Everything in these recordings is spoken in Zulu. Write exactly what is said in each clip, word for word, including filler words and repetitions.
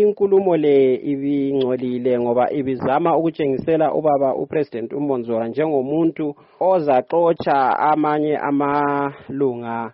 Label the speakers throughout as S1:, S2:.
S1: inkulumo le ibingcolile ngoba ibizama ukutshengisela ubaba uPresident uMonzora njengomuntu ozaxotsha amanye amalunga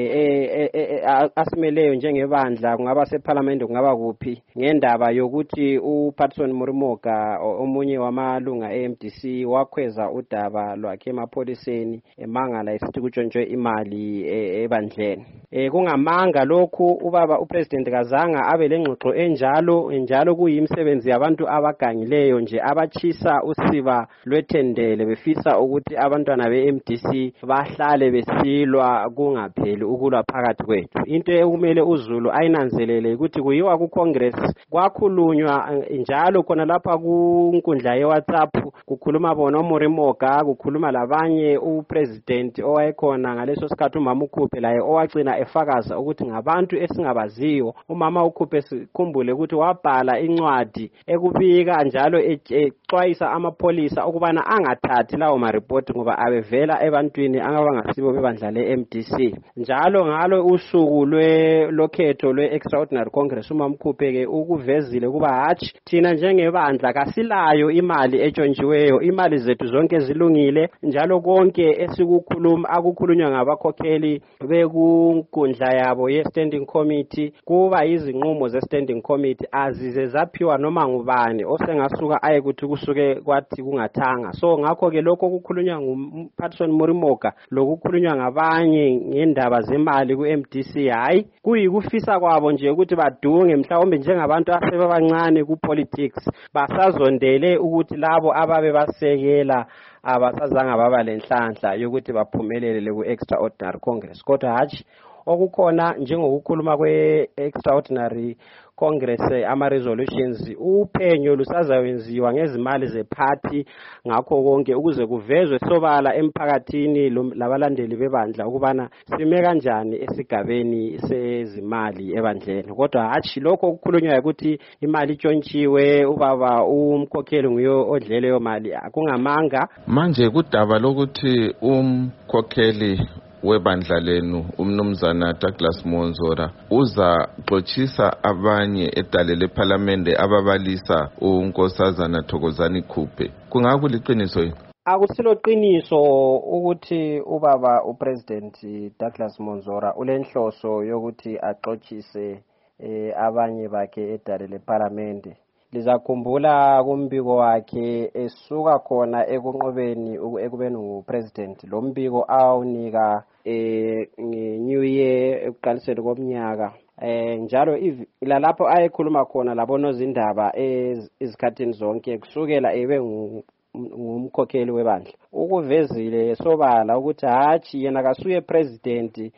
S1: asimeleyo njengebandla kungaba seParliament kungaba kuphi ngendaba yokuthi uPatson Morumoka omunye wamalunga e-M D C wakhweza udaba lwakhe emapholiseni emangala esithi kutshontshwe imali ebandleni. Eh kungamanga lokhu ubaba uPresident kazanga abe lengxoxo enjalo njalo kuyimsebenzi yabantu abagangileyo nje abachisa usiba lwethendele befisa ukuthi abantwana be-M D C bahlale besilwa kungapheli ukulwa phakathi kwethu. Into ekumele uZulu ayinanzelele ukuthi kuyiwa ku Congress kwakhulunywa njalo khona lapha kunkundla ye WhatsApp kukhuluma bona uMorimoka kukhuluma labanye uPresident owayekhona ngaleso sikhathi umama uKhuphe laye owagcina efakaza ukuthi ngabantu esingabaziyo. Umama uKhuphe sikhumbule ukuthi wabhala incwadi ekubika njalo exwayisa amapholisa ukubana angathathi lawo ma report ngoba abevela ebantwini angabangasibo bebandla le-M D C. Njalo ngalo usuku lwe lokhetho lwe Extraordinary Congress umama uKhuphe ke ukuvezile kuba hatshi thina njengebandla kasilayo imali etshontshiweyo, imali zethu zonke zilungile njalo konke esikukhuluma akukhulunywa ngabakhokheli bekunkundla yabo ye standing committee kuba izinqumo ze standing committee azize zaphiwa noma ngubani osengasuka aye kuthi kusuke kwathi kungathanga. So ngakho ke lokho kukhulunywa nguPatson Morimoka lokukhulunywa ngabanye ngendaba zemali ku-M D C hayi kuyikufisa kwabo nje ukuthi badunge mhlawumbe njengabantu asebancane ku politics basazondele ukuthi labo ababe basekela abasazanga baba lenhlanhla yokuthi baphumelele ku Extraordinary Congress. Kodwa hatshi okukhona njengokukhuluma kwe Extraordinary Congress ama resolutions uphenyo lusazawenziwa ngezimali zeparty ngakho konke ukuze kuvezwe sobala emphakathini labalandeli bebandla ukubana sime kanjani esigabeni sezimali ebandleni. Kodwa hatshi lokho okukhulunywa ukuthi imali itshontshiwe ubaba umkhokheli nguyo odlele yo mali akungamanga.
S2: Manje kudaba lokuthi umkhokheli webandla lenu umnumzana Douglas Monzora uza xochisa abanye edale leParliament ababalisa unkosazana Thokozani Khuphe, kungakuliqiniso yini?
S1: Akusilo qiniso ukuthi ubaba uPresident Douglas Monzora ulenhloso yokuthi axochise eh, abanye bakhe edale leParliament. Lizakhumbula kumbiko wakhe esuka khona ekunqobeni ekubeni ngupresident. Lo mbiko awunika eh New Year ekuqaliseni komnyaka. Eh njalo ilalapho ayekhuluma khona labono zindaba ezikhathini zonke kusukela ebe ngumkhokheli webandla ukuvezile sobala ukuthi hatshi yena kasuye president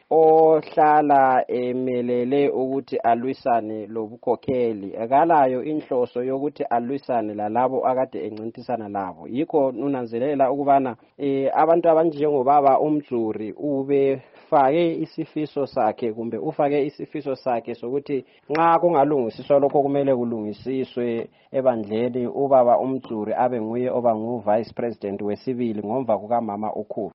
S1: ohlala emelele ukuthi alwisane lobukhokheli akalayo inhloso yokuthi alwisane lalabo akade encintisana labo. Yikho unanzelela ukubana eh abantu abanjengobaba uMzuri ube fake isifiso sakhe kumbe ufake isifiso sakhe sokuthi nxa kungalungisiswa lokho kumele kulungisiswe ebandleni ubaba uMzuri abe nguye oba ngu vice president wesibili ngomva kuka mama uKhuphe.